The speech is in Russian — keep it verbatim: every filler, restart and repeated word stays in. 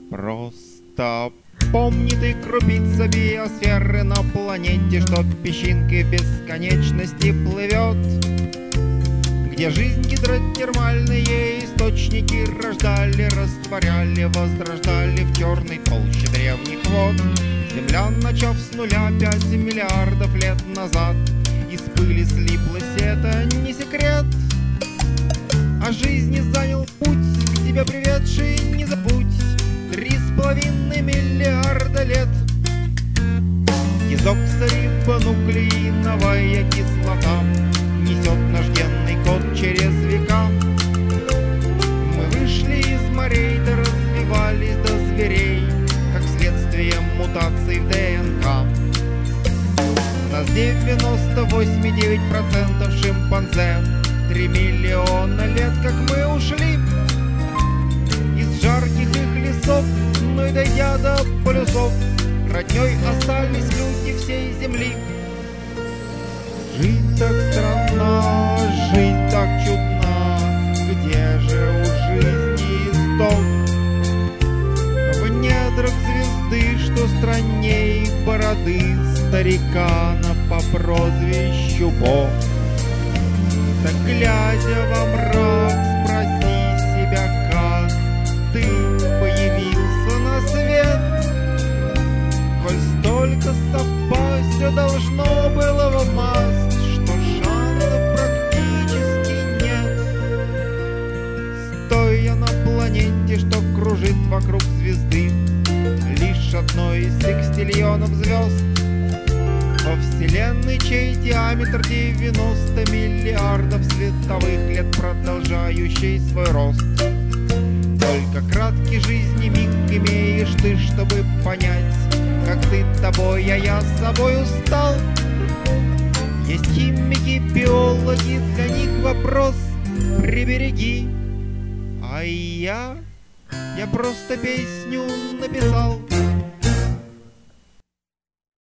Просто помни ты, крупица биосферы на планете, что песчинкой в бесконечности плывет, где жизнь гидротермальные источники рождали, растворяли, возрождали в черной толще древних вод. Земля, начав с нуля пять миллиардов лет назад, из пыли слиплась, это не секрет. А жизни занял путь, к тебе приведший, не забудь, три с половиной миллиарда лет. Из оксорибонуклеиновая кислота несет наш генный код через века. Мы вышли из морей, да развивались до зверей, как следствие мутаций в ДНК. Нас девяносто восемь и девять десятых процента шимпанзе. Три миллиона лет, как мы ушли из жарких их лесов, но и дойдя до полюсов, родней остались люди всей земли. Жизнь так странна, жизнь так чудна, где же у жизни исток? В недрах звезды, что странней бороды старикана по прозвищу Бог. Так глядя во мрак, спроси себя, как ты появился на свет, коль столько совпасть должно было в масс, что шансов практически нет. Стоя на планете, что кружит вокруг звезды, лишь одной из секстиллионов звезд, во Вселенной, чей диаметр девяносто миллиардов световых лет, продолжающий свой рост. Только краткий жизни миг имеешь ты, чтобы понять, как ты тобой, а я собой устал. Есть химики, биологи, для них вопрос прибереги. А я, я просто песню написал.